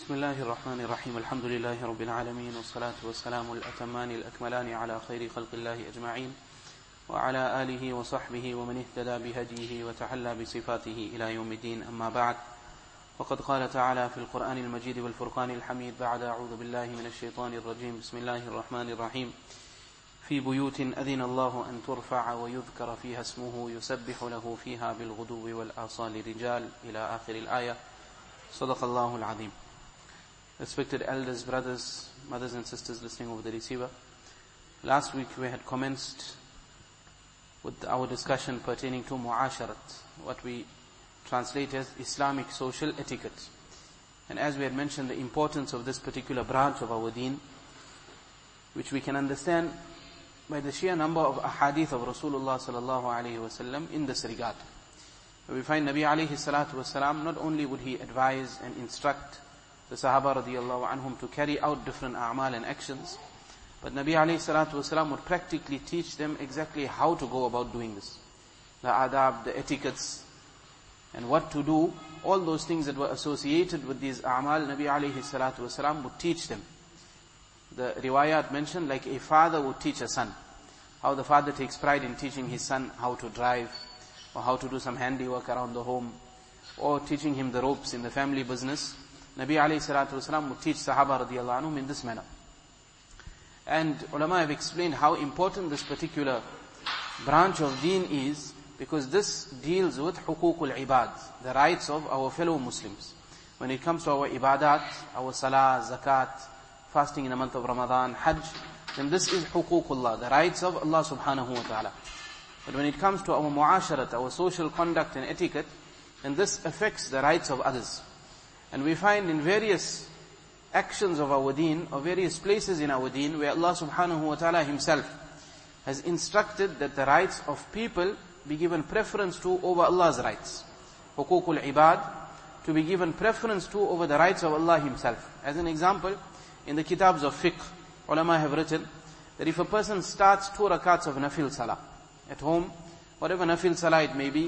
بسم الله الرحمن الرحيم الحمد لله رب العالمين والصلاة والسلام الأتمان الأكملان على خير خلق الله أجمعين وعلى آله وصحبه ومن اهتدى بهديه وتحلى بصفاته إلى يوم الدين أما بعد وقد قال تعالى في القرآن المجيد والفرقان الحميد بعد أعوذ بالله من الشيطان الرجيم بسم الله الرحمن الرحيم في بيوت أذن الله أن ترفع ويذكر فيها اسمه يسبح له فيها بالغدو والآصال رجال إلى آخر الآية صدق الله العظيم. Respected elders, brothers, mothers and sisters listening over the receiver. Last week we had commenced with our discussion pertaining to mu'asharat, what we translate as Islamic social etiquette. And as we had mentioned, the importance of this particular branch of our deen, which we can understand by the sheer number of ahadith of Rasulullah sallallahu alayhi wasallam in this regard. We find Nabi alayhi salatu wasalam, not only would he advise and instruct the Sahaba radiyallahu anhum to carry out different a'mal and actions, but Nabi alayhi salatu wasalam would practically teach them exactly how to go about doing this. The adab, the etiquettes, and what to do, all those things that were associated with these a'mal, Nabi alayhi salatu wasalam would teach them. The riwayat mentioned, like a father would teach a son. How the father takes pride in teaching his son how to drive, or how to do some handiwork around the home, or teaching him the ropes in the family business. Nabi alayhi salatu wasalam would teach Sahaba radiyallahu anhum in this manner. And ulama have explained how important this particular branch of deen is, because this deals with hukukul ibad, the rights of our fellow Muslims. When it comes to our ibadat, our salah, zakat, fasting in the month of Ramadan, hajj, then this is hukukullah, the rights of Allah subhanahu wa ta'ala. But when it comes to our mu'asharat, our social conduct and etiquette, then this affects the rights of others. And we find in various actions of our deen, or various places in our deen, where Allah subhanahu wa ta'ala himself has instructed that the rights of people be given preference to over Allah's rights. Hukukul ibad, to be given preference to over the rights of Allah himself. As an example, in the kitabs of fiqh, ulama have written that if a person starts 2 rakats of nafil salah at home, whatever nafil salah it may be,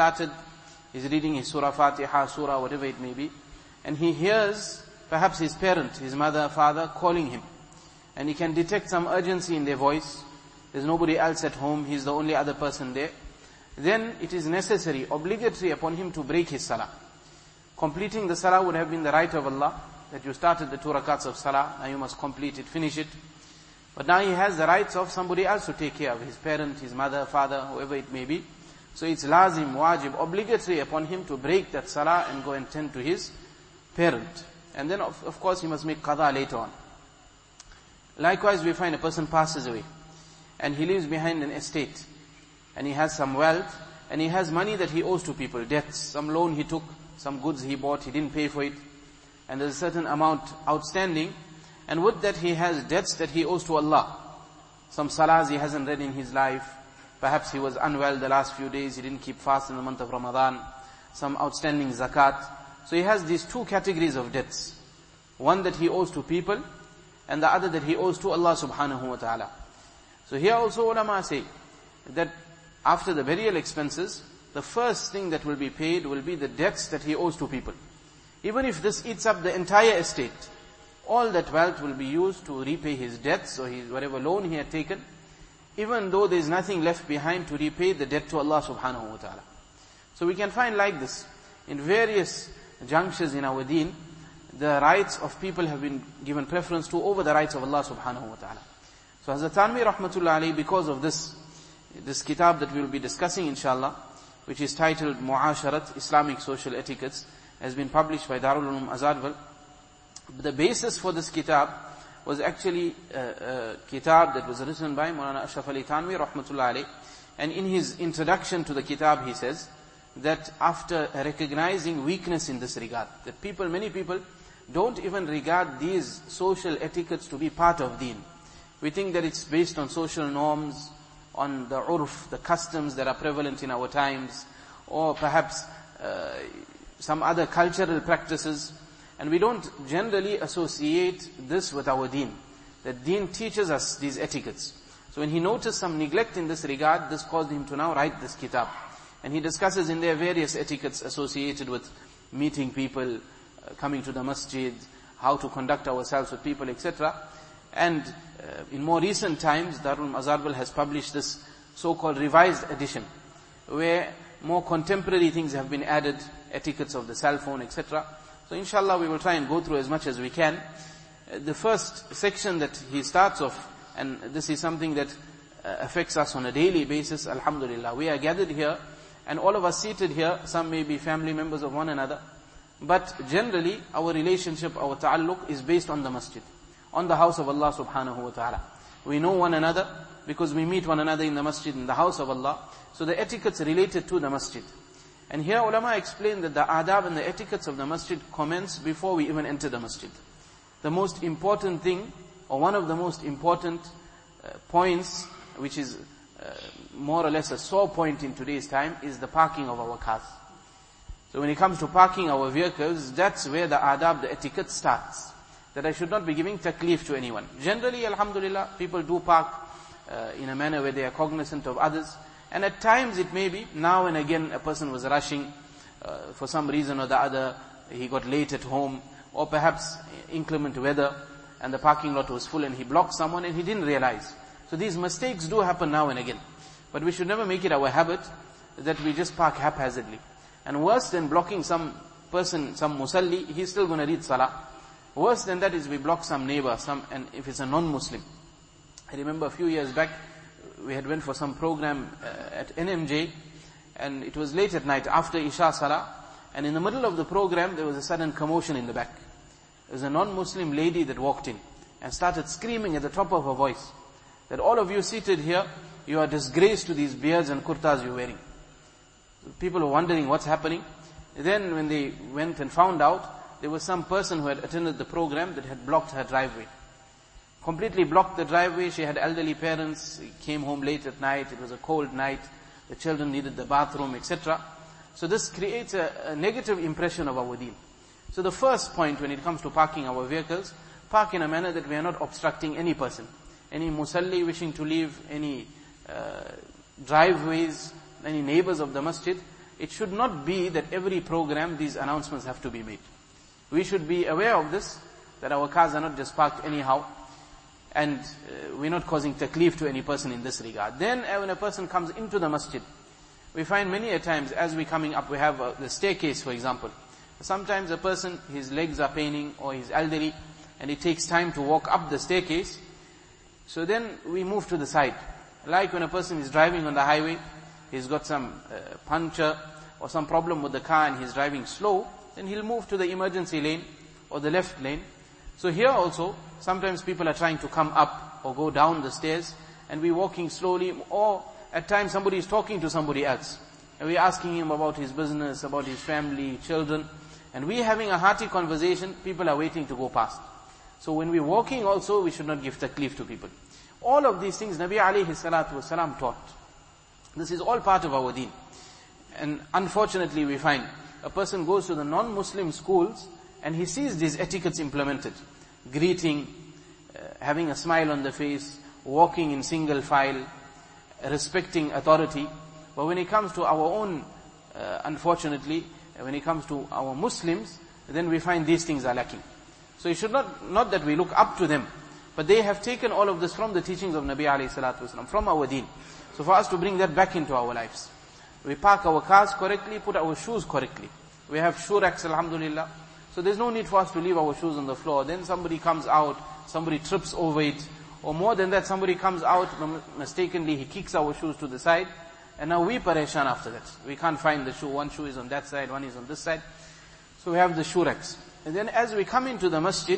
he's reading his surah Fatiha, surah, whatever it may be, and he hears perhaps his parent, his mother, father calling him, and he can detect some urgency in their voice, there's nobody else at home, he's the only other person there, then it is necessary, obligatory upon him to break his salah. Completing the salah would have been the right of Allah, that you started the 2 rakats of salah, now you must complete it, finish it. But now he has the rights of somebody else to take care of, his parent, his mother, father, whoever it may be. So it's lazim, wajib, obligatory upon him to break that salah and go and tend to his parent. And then of course he must make qada later on. Likewise we find a person passes away, and he leaves behind an estate, and he has some wealth, and he has money that he owes to people, debts, some loan he took, some goods he bought, he didn't pay for it, and there's a certain amount outstanding, and with that he has debts that he owes to Allah. Some salahs he hasn't read in his life, perhaps he was unwell the last few days, he didn't keep fast in the month of Ramadan, some outstanding zakat. So he has these 2 categories of debts. One that he owes to people, and the other that he owes to Allah subhanahu wa ta'ala. So here also ulama say that after the burial expenses, the first thing that will be paid will be the debts that he owes to people. Even if this eats up the entire estate, all that wealth will be used to repay his debts, or his whatever loan he had taken, even though there is nothing left behind to repay the debt to Allah subhanahu wa ta'ala. So we can find like this, in various junctures in our deen, the rights of people have been given preference to over the rights of Allah subhanahu wa ta'ala. So Hazrat Thanvi rahmatullah alayhi, because of this kitab that we will be discussing inshallah, which is titled Mu'asharat, Islamic Social Etiquettes, has been published by Darul Uloom Azadwal. The basis for this kitab was actually a kitab that was written by Maulana Ashraf Ali Thanvi rahmatullah alayhi. And in his introduction to the kitab he says that after recognizing weakness in this regard, that many people don't even regard these social etiquettes to be part of deen. We think that it's based on social norms, on the urf, the customs that are prevalent in our times, or perhaps some other cultural practices, and we don't generally associate this with our deen. The deen teaches us these etiquettes. So when he noticed some neglect in this regard, this caused him to now write this kitab. And he discusses in there various etiquettes associated with meeting people, coming to the masjid, how to conduct ourselves with people, etc. And in more recent times, Darul Mazarbil has published this so-called revised edition, where more contemporary things have been added, etiquettes of the cell phone, etc. So inshallah we will try and go through as much as we can. The first section that he starts off, and this is something that affects us on a daily basis, alhamdulillah. We are gathered here, and all of us seated here, some may be family members of one another, but generally our relationship, our ta'alluq is based on the masjid, on the house of Allah subhanahu wa ta'ala. We know one another because we meet one another in the masjid, in the house of Allah. So the etiquettes related to the masjid. And here ulama explain that the adab and the etiquettes of the masjid commence before we even enter the masjid. The most important thing, or one of the most important points, which is more or less a sore point in today's time, is the parking of our cars. So when it comes to parking our vehicles, that's where the adab, the etiquette starts. That I should not be giving taklif to anyone. Generally, alhamdulillah, people do park in a manner where they are cognizant of others. And at times it may be, now and again a person was rushing for some reason or the other, he got late at home, or perhaps inclement weather, and the parking lot was full and he blocked someone and he didn't realize. So these mistakes do happen now and again. But we should never make it our habit that we just park haphazardly. And worse than blocking some person, some musalli, he's still going to read salah. Worse than that is we block some neighbor, and if it's a non-Muslim. I remember a few years back, we had went for some program at NMJ, and it was late at night after Isha Salah, and in the middle of the program there was a sudden commotion in the back. There was a non-Muslim lady that walked in and started screaming at the top of her voice that all of you seated here, you are disgrace to these beards and kurtas you're wearing. People were wondering what's happening. Then when they went and found out, there was some person who had attended the program that had blocked her driveway. Completely blocked the driveway. She had elderly parents, came home late at night, it was a cold night, the children needed the bathroom, etc. So this creates a negative impression of our deen. So the first point when it comes to parking our vehicles, park in a manner that we are not obstructing any person. Any musalli wishing to leave, any driveways, any neighbors of the masjid. It should not be that every program these announcements have to be made. We should be aware of this, that our cars are not just parked anyhow, and we're not causing taklif to any person in this regard. Then when a person comes into the masjid, we find many a times as we're coming up, we have the staircase, for example. Sometimes a person, his legs are paining or he's elderly and it takes time to walk up the staircase. So then we move to the side. Like when a person is driving on the highway, he's got some puncture or some problem with the car and he's driving slow, then he'll move to the emergency lane or the left lane. So here also, sometimes people are trying to come up or go down the stairs and we're walking slowly, or at times somebody is talking to somebody else and we're asking him about his business, about his family, children, and we're having a hearty conversation, people are waiting to go past. So when we're walking also, we should not give taklif to people. All of these things Nabi alayhi salatu wasalam taught. This is all part of our deen. And unfortunately we find a person goes to the non-Muslim schools and he sees these etiquettes implemented. Greeting, having a smile on the face, walking in single file, respecting authority. But when it comes to our own, unfortunately, when it comes to our Muslims, then we find these things are lacking. So it should not that we look up to them, but they have taken all of this from the teachings of Nabi alayhi salatu wasalam, from our deen. So for us to bring that back into our lives. We park our cars correctly, put our shoes correctly. We have shoe racks, alhamdulillah. So there's no need for us to leave our shoes on the floor. Then somebody comes out, somebody trips over it. Or more than that, somebody comes out, mistakenly he kicks our shoes to the side. And now we pareshan after that. We can't find the shoe. One shoe is on that side, one is on this side. So we have the shoe racks. And then as we come into the masjid,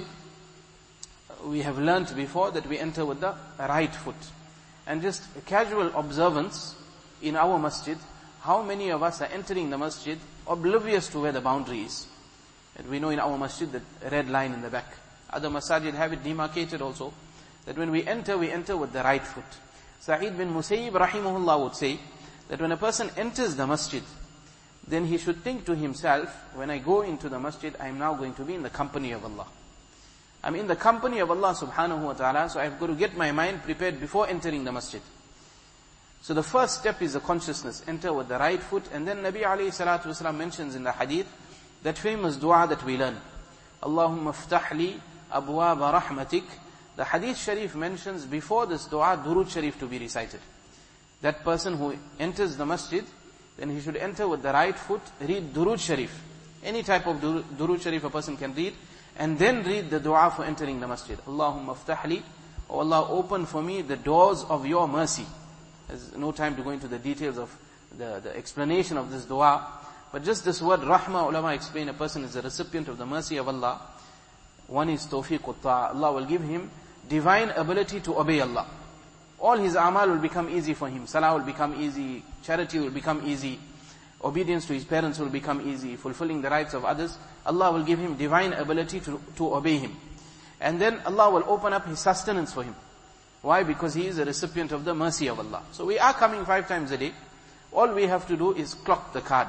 we have learnt before that we enter with the right foot. And just a casual observance in our masjid, how many of us are entering the masjid oblivious to where the boundary is. And we know in our masjid that red line in the back. Other masajid have it demarcated also, that when we enter with the right foot. Sa'id bin Musayyib rahimahullah would say that when a person enters the masjid, then he should think to himself, when I go into the masjid, I am now going to be in the company of Allah. I'm in the company of Allah subhanahu wa ta'ala, so I've got to get my mind prepared before entering the masjid. So the first step is the consciousness, enter with the right foot, and then Nabi alayhi salatu wasalam mentions in the hadith, that famous dua that we learn. Allahumma ftah li abwaba rahmatik. The hadith sharif mentions before this dua, Durood Sharif to be recited. That person who enters the masjid, then he should enter with the right foot, read Durood Sharif. Any type of Durood Sharif a person can read, and then read the dua for entering the masjid. Allahumma ftah li, O Allah, open for me the doors of your mercy. There's no time to go into the details of the explanation of this dua. But just this word, rahmah, ulama explain, a person is a recipient of the mercy of Allah. One is tawfiq ta'a. Allah will give him divine ability to obey Allah. All his amal will become easy for him. Salah will become easy. Charity will become easy. Obedience to his parents will become easy. Fulfilling the rights of others. Allah will give him divine ability to obey him. And then Allah will open up his sustenance for him. Why? Because he is a recipient of the mercy of Allah. So we are coming 5 times a day. All we have to do is clock the card.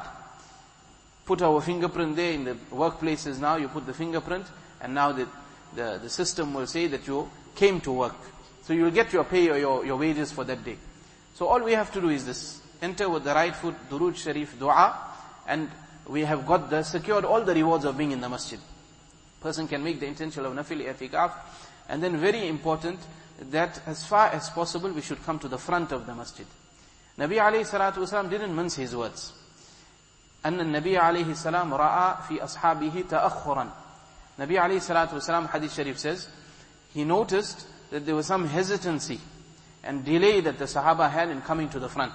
Put our fingerprint there. In the workplaces now, you put the fingerprint, and now the system will say that you came to work. So you will get your pay or your wages for that day. So all we have to do is this. Enter with the right foot, Durood Sharif, dua, and we have got secured all the rewards of being in the masjid. Person can make the intention of nafil i'tikaf, and then very important, that as far as possible we should come to the front of the masjid. Nabi alayhi salatu wasalam didn't mince his words. أن النبي عليه السلام رأى في أصحابه تأخرا. Nabi alayhi salatu wasalam, hadith sharif says, he noticed that there was some hesitancy and delay that the Sahaba had in coming to the front.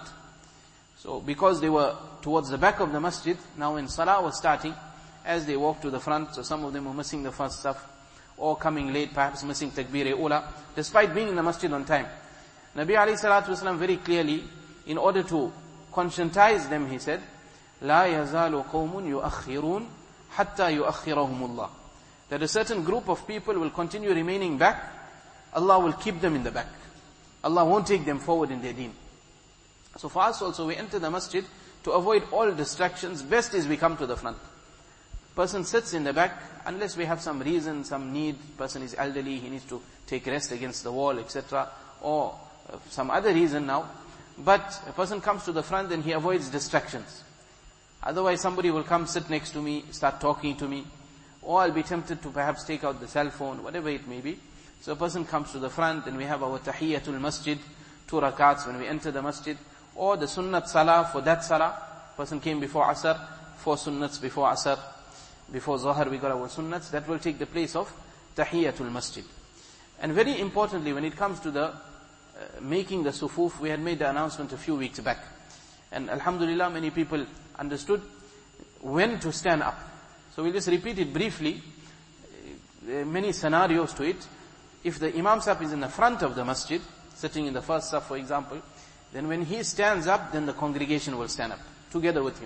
So because they were towards the back of the masjid, now when Salah was starting, as they walked to the front, so some of them were missing the first saf, or coming late, perhaps missing takbir-e-ula, despite being in the masjid on time. Nabi alayhi salatu wasalam very clearly, in order to conscientize them, he said, لا يزال قوم يؤخرون حتى يؤخرهم الله. That a certain group of people will continue remaining back, Allah will keep them in the back. Allah won't take them forward in their deen. So for us also, we enter the masjid to avoid all distractions. Best is we come to the front. Person sits in the back, unless we have some reason, some need, person is elderly, he needs to take rest against the wall, etc. Or some other reason now. But a person comes to the front, then he avoids distractions. Otherwise somebody will come sit next to me, start talking to me. Or I'll be tempted to perhaps take out the cell phone, whatever it may be. So a person comes to the front, and we have our tahiyyatul masjid, 2 rakats when we enter the masjid. Or the sunnat salah, for that salah. Person came before asr, 4 sunnats before asr. Before Zohar we got our sunnats. That will take the place of tahiyyatul masjid. And very importantly, when it comes to the making the sufuf, we had made the announcement a few weeks back. And alhamdulillah, many people understood when to stand up. So we'll just repeat it briefly. There are many scenarios to it. If the Imam Sahib is in the front of the masjid, sitting in the first saf for example, then when he stands up, then the congregation will stand up together with him.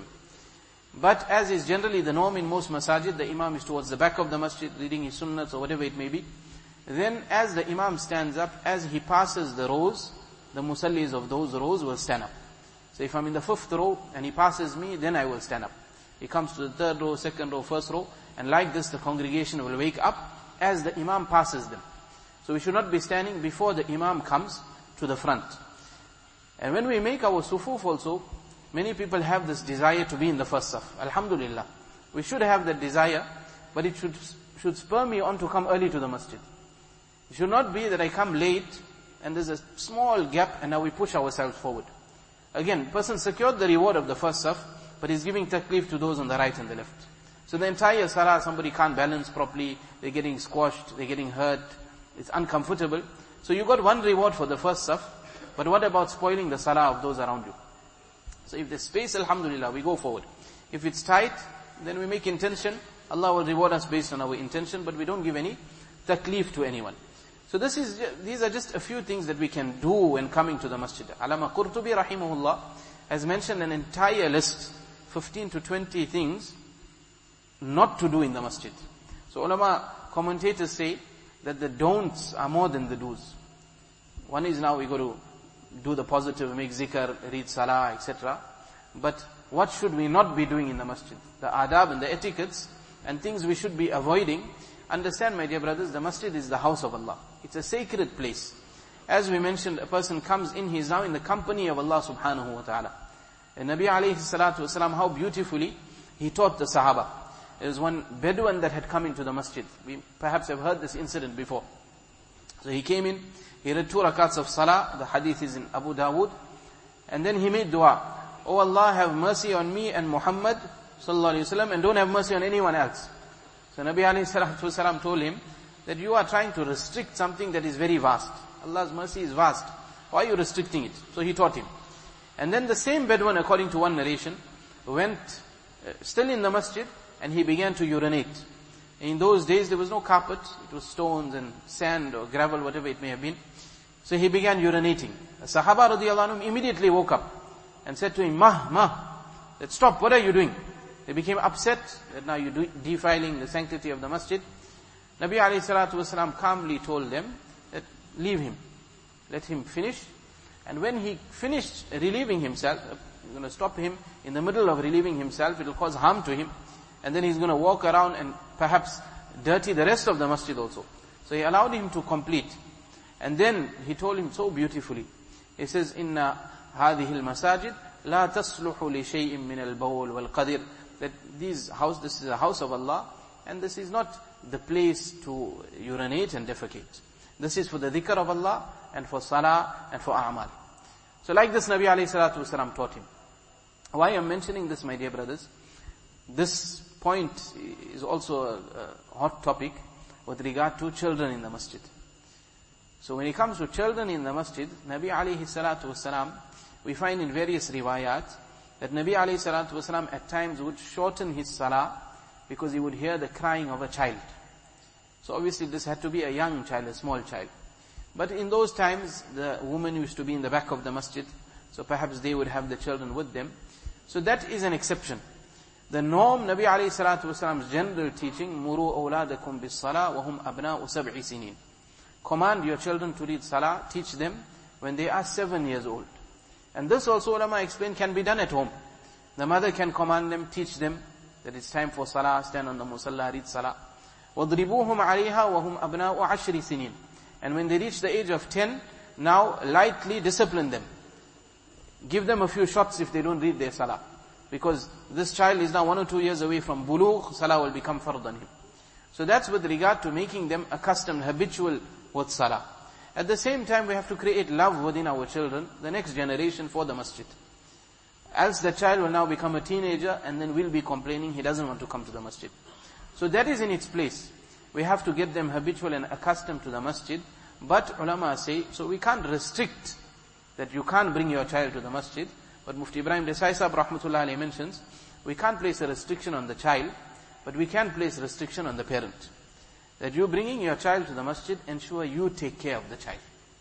But as is generally the norm in most masajid, the Imam is towards the back of the masjid, reading his sunnats or whatever it may be. Then as the Imam stands up, as he passes the rows, the musallis of those rows will stand up. So if I'm in the 5th row and he passes me, then I will stand up. He comes to the 3rd row, 2nd row, 1st row, and like this the congregation will wake up as the Imam passes them. So we should not be standing before the Imam comes to the front. And when we make our sufuf also, many people have this desire to be in the first saf. Alhamdulillah. We should have that desire, but it should spur me on to come early to the masjid. It should not be that I come late and there's a small gap and now we push ourselves forward. Again, person secured the reward of the first saf, but he's giving taklif to those on the right and the left. So the entire salah, somebody can't balance properly, they're getting squashed, they're getting hurt, it's uncomfortable. So you got one reward for the first saf, but what about spoiling the salah of those around you? So if there's space, alhamdulillah, we go forward. If it's tight, then we make intention. Allah will reward us based on our intention, but we don't give any taklif to anyone. So these are just a few things that we can do when coming to the masjid. Allama Qurtubi rahimahullah has mentioned an entire list, 15 to 20 things not to do in the masjid. So ulama commentators say that the don'ts are more than the do's. One is now we got to do the positive, make zikr, read salah, etc. But what should we not be doing in the masjid? The adab and the etiquettes and things we should be avoiding. Understand, my dear brothers, the masjid is the house of Allah. It's a sacred place. As we mentioned, a person comes in, he is now in the company of Allah subhanahu wa ta'ala. And Nabi alayhi salatu wasalam, how beautifully he taught the Sahaba. there was one Bedouin that had come into the masjid. We perhaps have heard this incident before. So he came in, he read 2 rakats of salah, the hadith is in Abu Dawood, and then he made dua. Oh Allah, have mercy on me and Muhammad sallallahu alaihi wasallam, and don't have mercy on anyone else. So Nabi alayhi salatu wasalam told him that you are trying to restrict something that is very vast. Allah's mercy is vast. Why are you restricting it? So he taught him. And then the same Bedouin, according to one narration, went still in the masjid and he began to urinate. In those days there was no carpet, it was stones and sand or gravel, whatever it may have been. So he began urinating. The Sahaba radiallahu anhum immediately woke up and said to him, that stop, what are you doing? They became upset that now you're defiling the sanctity of the masjid. Nabi alayhi salatu wasalam calmly told them that leave him, let him finish. And when he finished relieving himself, you're going to stop him in the middle of relieving himself, it will cause harm to him. And then he's going to walk around and perhaps dirty the rest of the masjid also. So he allowed him to complete. And then he told him so beautifully. He says, Inna hadhihi al-masajid la tasluhu li shay'in min al-bawl wal-qadir. That this is a house of Allah, and this is not the place to urinate and defecate. This is for the dhikr of Allah, and for salah, and for a'mal. So like this Nabi alayhi salatu wasalam taught him. Why I'm mentioning this, my dear brothers? This point is also a hot topic with regard to children in the masjid. So when it comes to children in the masjid, Nabi alayhi salatu wasalam, we find in various riwayat, that Nabi alayhi salatu wasalam at times would shorten his salah because he would hear the crying of a child. So obviously this had to be a young child, a small child. But in those times, the women used to be in the back of the masjid, so perhaps they would have the children with them. So that is an exception. The norm, Nabi alayhi salatu wasalam's general teaching, Muru awladakum bis salah wa hum abna'u sab'i sinin. Command your children to read salah, teach them when they are 7 years old. And this also, ulama explained, can be done at home. The mother can command them, teach them that it's time for salah, stand on the musalla, read salah. وَضْرِبُوهُمْ عَلَيْهَا وَهُمْ أَبْنَاءُ عَشْرِ سِنِينَ. And when they reach the age of 10, now lightly discipline them. Give them a few shots if they don't read their salah. Because this child is now 1 or 2 years away from bulugh, salah will become fard on him. So that's with regard to making them accustomed, habitual with salah. At the same time, we have to create love within our children, the next generation, for the masjid. Else the child will now become a teenager and then will be complaining he doesn't want to come to the masjid. So that is in its place. We have to get them habitual and accustomed to the masjid. But ulama say, so we can't restrict that you can't bring your child to the masjid. But Mufti Ibrahim Desai Sahib rahmatullah alayhi mentions, we can't place a restriction on the child, but we can place restriction on the parent. That you bringing your child to the masjid, ensure you take care of the child.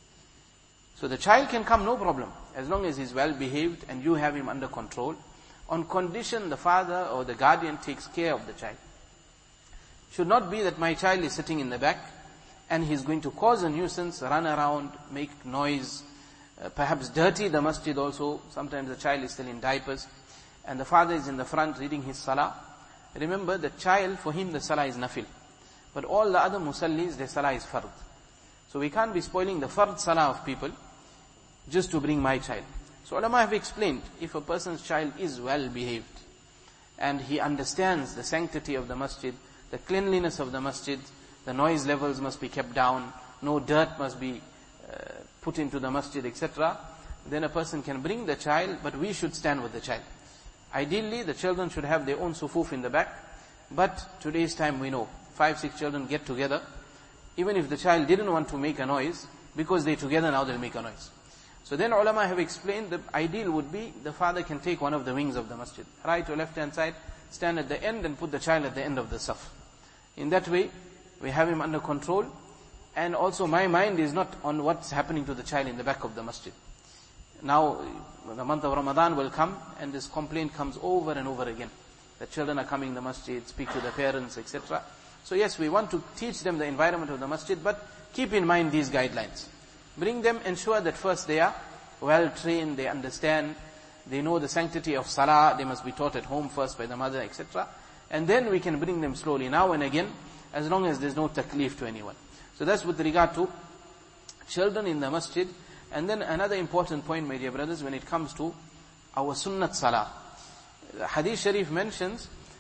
So the child can come, no problem, as long as he's well behaved and you have him under control, on condition the father or the guardian takes care of the child. Should not be that my child is sitting in the back and he's going to cause a nuisance, run around, make noise, perhaps dirty the masjid also. Sometimes the child is still in diapers and the father is in the front reading his salah. Remember, the child, for him the salah is nafil. But all the other musallis, their salah is fard. So we can't be spoiling the fard salah of people just to bring my child. So ulama have explained, if a person's child is well behaved and he understands the sanctity of the masjid, the cleanliness of the masjid, the noise levels must be kept down, no dirt must be put into the masjid, etc., then a person can bring the child, but we should stand with the child. Ideally, the children should have their own sufuf in the back, but today's time we know, 5-6 children get together, even if the child didn't want to make a noise, because they're together now they'll make a noise. So then ulama have explained the ideal would be the father can take one of the wings of the masjid, right or left hand side, stand at the end and put the child at the end of the saf. In that way, we have him under control, and also my mind is not on what's happening to the child in the back of the masjid. Now, the month of Ramadan will come, and this complaint comes over and over again. The children are coming in the masjid, speak to the parents, etc. So yes, we want to teach them the environment of the masjid, but keep in mind these guidelines. Bring them, ensure that first they are well trained, they understand, they know the sanctity of salah, they must be taught at home first by the mother, etc. And then we can bring them slowly, now and again, as long as there's no taklif to anyone. So that's with regard to children in the masjid. And then another important point, my dear brothers, when it comes to our sunnat salah. Hadith Sharif mentions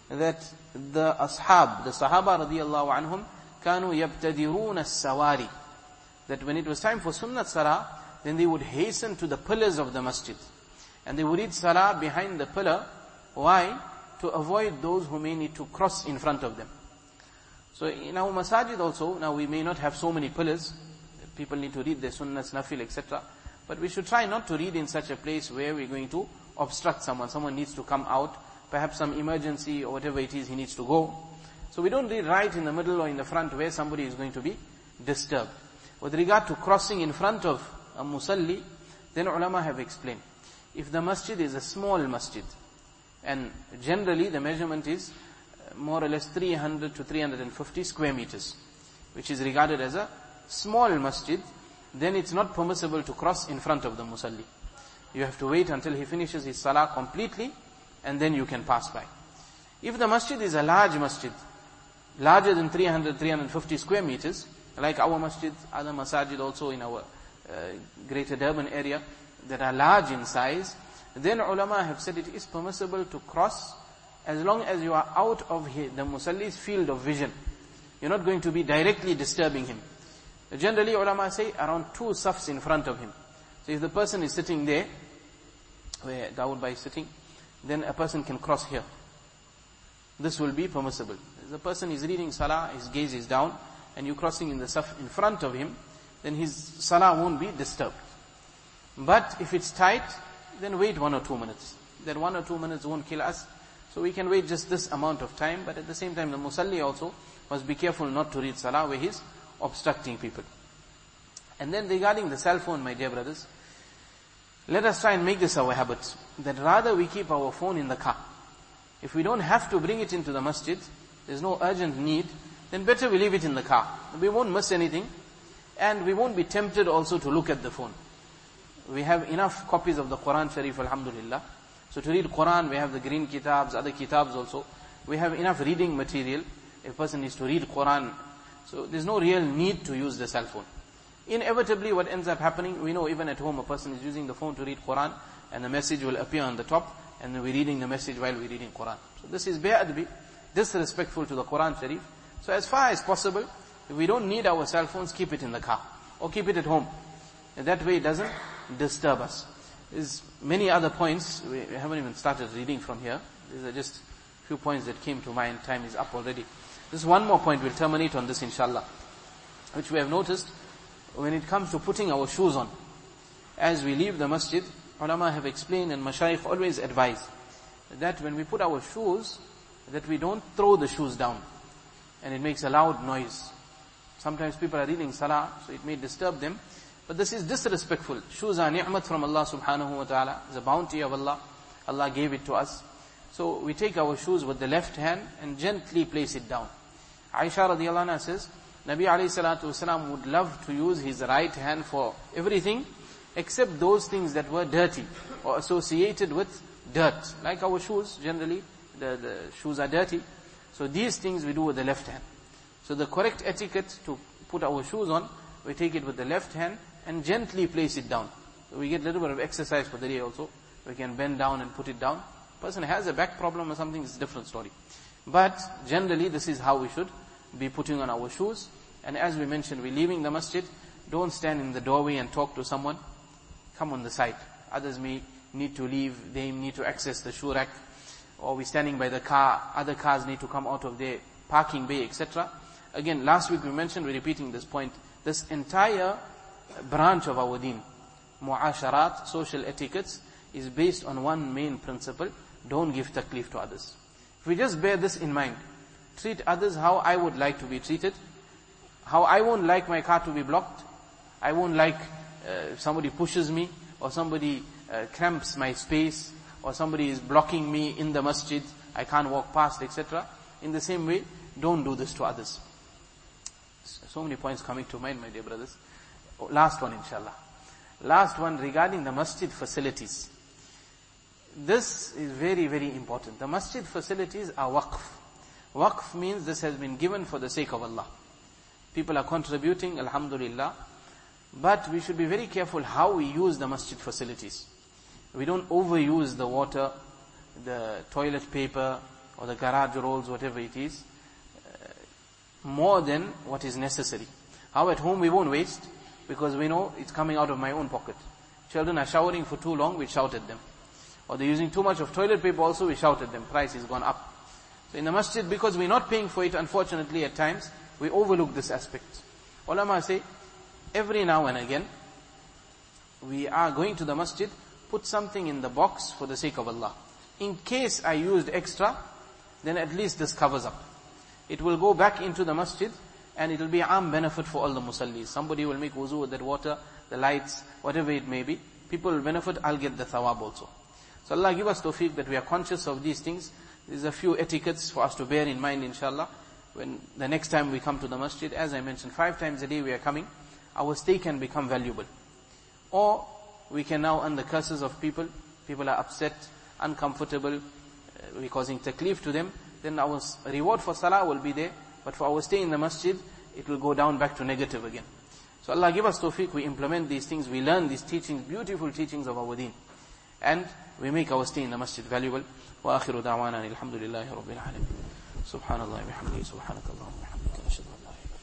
that the ashab, the sahaba radiyallahu anhum, kanu yabtadirun as-sawari, that when it was time for sunnat salah, then they would hasten to the pillars of the masjid. And they would read salah behind the pillar. Why? To avoid those who may need to cross in front of them. So in our masajid also, now we may not have so many pillars. People need to read their sunnahs, nafil, etc. But we should try not to read in such a place where we're going to obstruct someone. Someone needs to come out, perhaps some emergency or whatever it is, he needs to go. So we don't read right in the middle or in the front where somebody is going to be disturbed. With regard to crossing in front of a musalli, then ulama have explained. If the masjid is a small masjid, and generally the measurement is more or less 300 to 350 square meters, which is regarded as a small masjid, then it's not permissible to cross in front of the musalli. You have to wait until he finishes his salah completely, and then you can pass by. If the masjid is a large masjid, larger than 300, 350 square meters, like our masjid, other masajid also in our greater Durban area, that are large in size, then ulama have said it is permissible to cross as long as you are out of the musalli's field of vision. You're not going to be directly disturbing him. Generally ulama say around 2 safs in front of him. So if the person is sitting there, where Dawood Bhai is sitting, then a person can cross here. This will be permissible. If the person is reading salah, his gaze is down, and you're crossing in the saf in front of him, then his salah won't be disturbed. But if it's tight, then wait 1 or 2 minutes. That 1 or 2 minutes won't kill us. So we can wait just this amount of time, but at the same time the musalli also must be careful not to read salah where he's obstructing people. And then regarding the cell phone, my dear brothers, let us try and make this our habit, that rather we keep our phone in the car. If we don't have to bring it into the masjid, there's no urgent need, then better we leave it in the car. We won't miss anything, and we won't be tempted also to look at the phone. We have enough copies of the Quran Sharif, alhamdulillah. So to read Quran, we have the green kitabs, other kitabs also. We have enough reading material. If a person needs to read Quran, so there's no real need to use the cell phone. Inevitably what ends up happening, we know even at home a person is using the phone to read Quran, and the message will appear on the top, and we're reading the message while we're reading Quran. So this is bi'adbi, disrespectful to the Quran Sharif. So as far as possible, if we don't need our cell phones, keep it in the car, or keep it at home. And that way it doesn't disturb us. There's many other points, we haven't even started reading from here. These are just a few points that came to mind, time is up already. Just one more point, we'll terminate on this inshallah, which we have noticed when it comes to putting our shoes on. As we leave the masjid, ulama have explained and mashayikh always advise that when we put our shoes, that we don't throw the shoes down, and it makes a loud noise. Sometimes people are reading salah, so it may disturb them, but this is disrespectful. Shoes are ni'mat from Allah subhanahu wa ta'ala, it's a bounty of Allah. Allah gave it to us. So we take our shoes with the left hand and gently place it down. Aisha radiyallahu anha says, Nabi alayhi salatu wasalam would love to use his right hand for everything except those things that were dirty or associated with dirt. Like our shoes, generally the shoes are dirty. So these things we do with the left hand. So the correct etiquette to put our shoes on, we take it with the left hand and gently place it down. So we get a little bit of exercise for the day also. We can bend down and put it down. Person has a back problem or something, it's a different story. But generally this is how we should be putting on our shoes. And as we mentioned, we're leaving the masjid, don't stand in the doorway and talk to someone. Come on the side. Others may need to leave, they need to access the shoe rack, or we're standing by the car, other cars need to come out of their parking bay, etc. Again, last week we mentioned, we're repeating this point, this entire branch of our deen, mu'asharat, social etiquettes, is based on one main principle: don't give taklif to others. If we just bear this in mind, treat others how I would like to be treated, how I won't like my car to be blocked, I won't like if somebody pushes me, or somebody cramps my space, or somebody is blocking me in the masjid, I can't walk past, etc. In the same way, don't do this to others. So many points coming to mind, my dear brothers. Last one, inshallah. Last one regarding the masjid facilities. This is very, very important. The masjid facilities are waqf. Waqf means this has been given for the sake of Allah. People are contributing, alhamdulillah. But we should be very careful how we use the masjid facilities. We don't overuse the water, the toilet paper, or the garage rolls, whatever it is, more than what is necessary. How at home we won't waste, because we know it's coming out of my own pocket. Children are showering for too long, we shout at them. Or they're using too much of toilet paper also, we shout at them. Price has gone up. So in the masjid, because we're not paying for it, unfortunately at times, we overlook this aspect. Ulama say, every now and again, we are going to the masjid, put something in the box for the sake of Allah. In case I used extra, then at least this covers up. It will go back into the masjid, and it will be am benefit for all the musallis. Somebody will make wuzu with that water, the lights, whatever it may be. People will benefit, I'll get the thawab also. So Allah give us tawfiq that we are conscious of these things. There's a few etiquettes for us to bear in mind, inshallah. When the next time we come to the masjid, as I mentioned, 5 times a day we are coming, our stay can become valuable. Or we can now earn the curses of people. People are upset, uncomfortable, we're causing taklif to them. Then our reward for salah will be there. But for our stay in the masjid, it will go down back to negative again. So Allah give us tawfiq, we implement these things, we learn these teachings, beautiful teachings of our deen. And we make our stay in the masjid valuable. وآخر دعوانا الحمد لله رب العالمين. سبحان الله وبحمده سبحانك اللهم وبحمدك أشهد أن لا إله إلا أنت